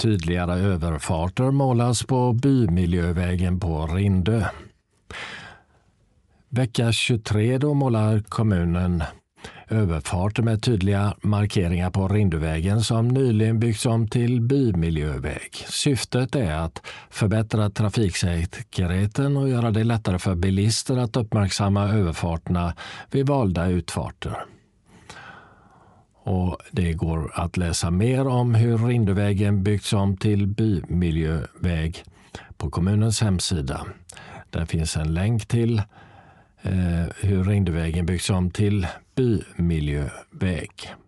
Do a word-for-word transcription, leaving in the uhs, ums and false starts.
Tydligare överfarter målas på bymiljövägen på Rindö. Vecka tjugotre då målar kommunen överfarter med tydliga markeringar på Rindövägen som nyligen byggts om till bymiljöväg. Syftet är att förbättra trafiksäkerheten och göra det lättare för bilister att uppmärksamma överfarterna vid valda utfarter. Och det går att läsa mer om hur Rindövägen byggts om till bymiljöväg på kommunens hemsida. Där finns en länk till eh, hur Rindövägen byggts om till bymiljöväg.